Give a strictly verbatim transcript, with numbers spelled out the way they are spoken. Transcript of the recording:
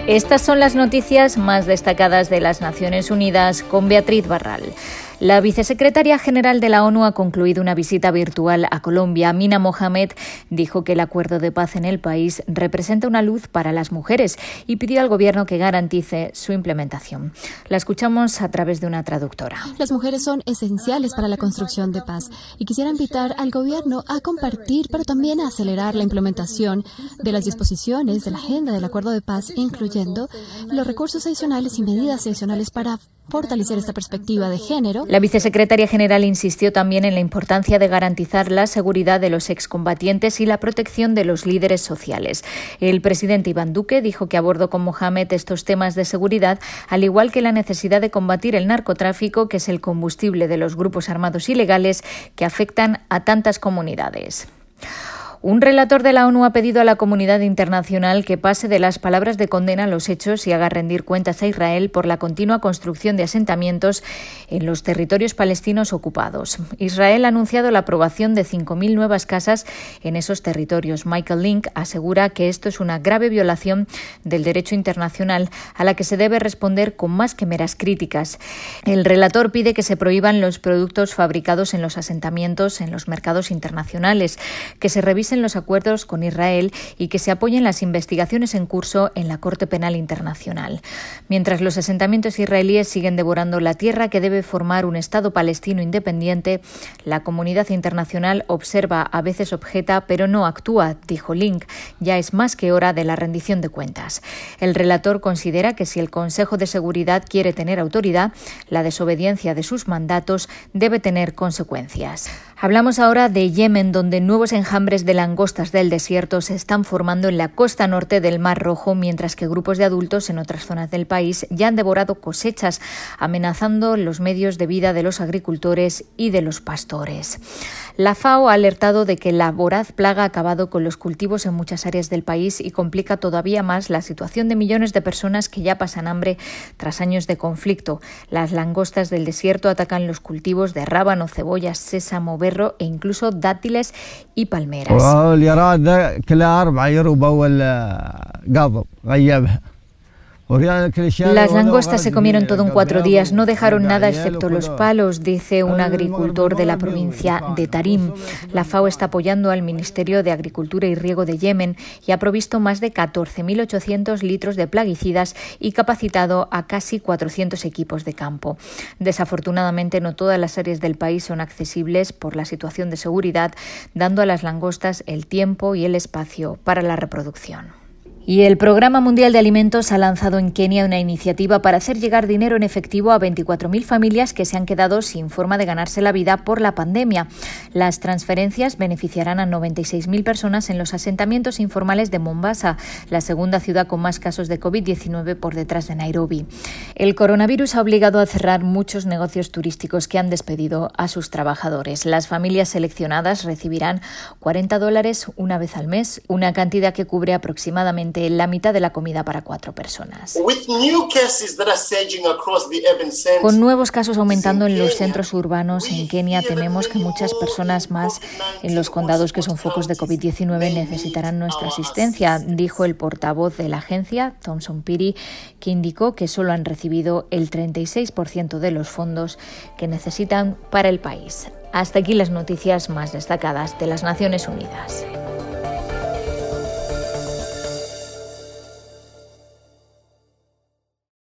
Estas son las noticias más destacadas de las Naciones Unidas con Beatriz Barral. La vicesecretaria general de la ONU ha concluido una visita virtual a Colombia. Amina Mohamed dijo que el acuerdo de paz en el país representa una luz para las mujeres y pidió al gobierno que garantice su implementación. La escuchamos a través de una traductora. Las mujeres son esenciales para la construcción de paz y quisiera invitar al gobierno a compartir, pero también a acelerar la implementación de las disposiciones de la agenda del acuerdo de paz, incluyendo los recursos adicionales y medidas adicionales para fortalecer esta perspectiva de género. La vicesecretaria general insistió también en la importancia de garantizar la seguridad de los excombatientes y la protección de los líderes sociales. El presidente Iván Duque dijo que abordó con Mohamed estos temas de seguridad, al igual que la necesidad de combatir el narcotráfico, que es el combustible de los grupos armados ilegales que afectan a tantas comunidades. Un relator de la ONU ha pedido a la comunidad internacional que pase de las palabras de condena a los hechos y haga rendir cuentas a Israel por la continua construcción de asentamientos en los territorios palestinos ocupados. Israel ha anunciado la aprobación de cinco mil nuevas casas en esos territorios. Michael Link asegura que esto es una grave violación del derecho internacional a la que se debe responder con más que meras críticas. El relator pide que se prohíban los productos fabricados en los asentamientos en los mercados internacionales, que se revisen en los acuerdos con Israel y que se apoyen las investigaciones en curso en la Corte Penal Internacional. Mientras los asentamientos israelíes siguen devorando la tierra que debe formar un Estado palestino independiente, la comunidad internacional observa, a veces objeta, pero no actúa, dijo Link. Ya es más que hora de la rendición de cuentas. El relator considera que si el Consejo de Seguridad quiere tener autoridad, la desobediencia de sus mandatos debe tener consecuencias. Hablamos ahora de Yemen, donde nuevos enjambres de langostas del desierto se están formando en la costa norte del Mar Rojo, mientras que grupos de adultos en otras zonas del país ya han devorado cosechas, amenazando los medios de vida de los agricultores y de los pastores. La FAO ha alertado de que la voraz plaga ha acabado con los cultivos en muchas áreas del país y complica todavía más la situación de millones de personas que ya pasan hambre tras años de conflicto. Las langostas del desierto atacan los cultivos de rábano, cebollas, sésamo, berro e incluso dátiles y palmeras. Las langostas se comieron todo en cuatro días, no dejaron nada excepto los palos, dice un agricultor de la provincia de Tarim. La FAO está apoyando al Ministerio de Agricultura y Riego de Yemen y ha provisto más de catorce mil ochocientos litros de plaguicidas y capacitado a casi cuatrocientos equipos de campo. Desafortunadamente, no todas las áreas del país son accesibles por la situación de seguridad, dando a las langostas el tiempo y el espacio para la reproducción. Y el Programa Mundial de Alimentos ha lanzado en Kenia una iniciativa para hacer llegar dinero en efectivo a veinticuatro mil familias que se han quedado sin forma de ganarse la vida por la pandemia. Las transferencias beneficiarán a noventa y seis mil personas en los asentamientos informales de Mombasa, la segunda ciudad con más casos de covid diecinueve por detrás de Nairobi. El coronavirus ha obligado a cerrar muchos negocios turísticos que han despedido a sus trabajadores. Las familias seleccionadas recibirán cuarenta dólares una vez al mes, una cantidad que cubre aproximadamente la mitad de la comida para cuatro personas. Con nuevos casos aumentando en los centros urbanos en Kenia, tememos que muchas personas más en los condados que son focos de covid diecinueve necesitarán nuestra asistencia, dijo el portavoz de la agencia, Thomson Piri, que indicó que solo han recibido el treinta y seis por ciento de los fondos que necesitan para el país. Hasta aquí las noticias más destacadas de las Naciones Unidas.